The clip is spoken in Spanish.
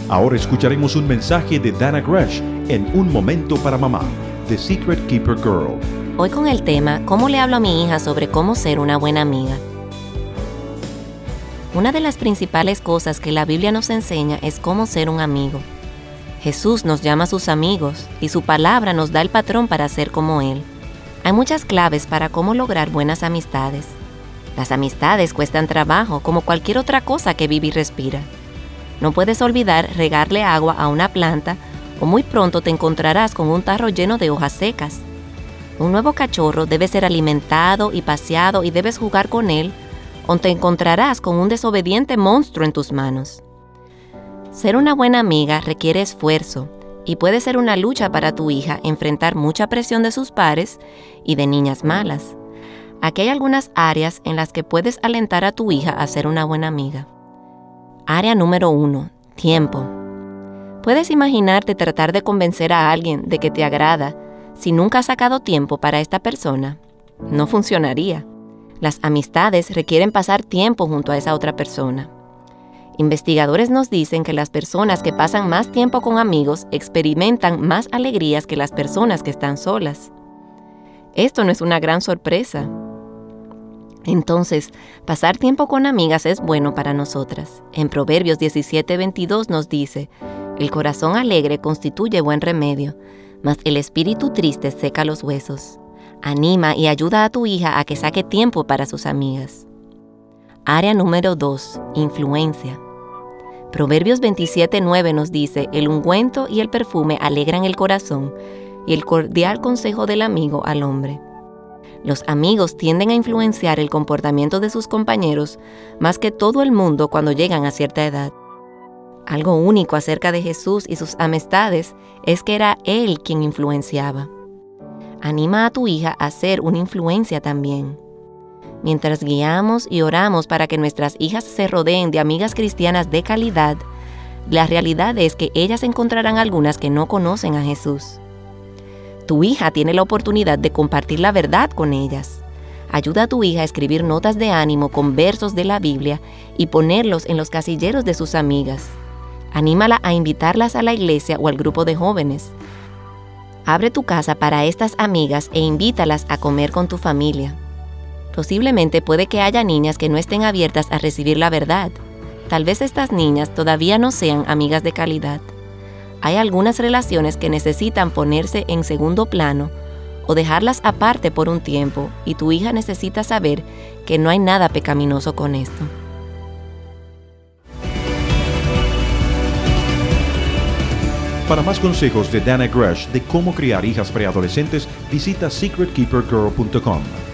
Ahora escucharemos un mensaje de Dana Gresh en Un Momento para Mamá, The Secret Keeper Girl. Hoy con el tema, ¿cómo le hablo a mi hija sobre cómo ser una buena amiga? Una de las principales cosas que la Biblia nos enseña es cómo ser un amigo. Jesús nos llama a sus amigos y su palabra nos da el patrón para ser como Él. Hay muchas claves para cómo lograr buenas amistades. Las amistades cuestan trabajo como cualquier otra cosa que vive y respira. No puedes olvidar regarle agua a una planta o muy pronto te encontrarás con un tarro lleno de hojas secas. Un nuevo cachorro debe ser alimentado y paseado y debes jugar con él o te encontrarás con un desobediente monstruo en tus manos. Ser una buena amiga requiere esfuerzo y puede ser una lucha para tu hija enfrentar mucha presión de sus pares y de niñas malas. Aquí hay algunas áreas en las que puedes alentar a tu hija a ser una buena amiga. Área número 1. Tiempo. ¿Puedes imaginarte tratar de convencer a alguien de que te agrada si nunca has sacado tiempo para esta persona? No funcionaría. Las amistades requieren pasar tiempo junto a esa otra persona. Investigadores nos dicen que las personas que pasan más tiempo con amigos experimentan más alegrías que las personas que están solas. Esto no es una gran sorpresa. Entonces, pasar tiempo con amigas es bueno para nosotras. En Proverbios 17:22 nos dice: el corazón alegre constituye buen remedio, mas el espíritu triste seca los huesos. Anima y ayuda a tu hija a que saque tiempo para sus amigas. Área número 2. Influencia. Proverbios 27:9 nos dice: el ungüento y el perfume alegran el corazón, y el cordial consejo del amigo al hombre. Los amigos tienden a influenciar el comportamiento de sus compañeros más que todo el mundo cuando llegan a cierta edad. Algo único acerca de Jesús y sus amistades es que era Él quien influenciaba. Anima a tu hija a ser una influencia también. Mientras guiamos y oramos para que nuestras hijas se rodeen de amigas cristianas de calidad, la realidad es que ellas encontrarán algunas que no conocen a Jesús. Tu hija tiene la oportunidad de compartir la verdad con ellas. Ayuda a tu hija a escribir notas de ánimo con versos de la Biblia y ponerlos en los casilleros de sus amigas. Anímala a invitarlas a la iglesia o al grupo de jóvenes. Abre tu casa para estas amigas e invítalas a comer con tu familia. Posiblemente puede que haya niñas que no estén abiertas a recibir la verdad. Tal vez estas niñas todavía no sean amigas de calidad. Hay algunas relaciones que necesitan ponerse en segundo plano o dejarlas aparte por un tiempo, y tu hija necesita saber que no hay nada pecaminoso con esto. Para más consejos de Dana Gresh de cómo criar hijas preadolescentes, visita secretkeepergirl.com.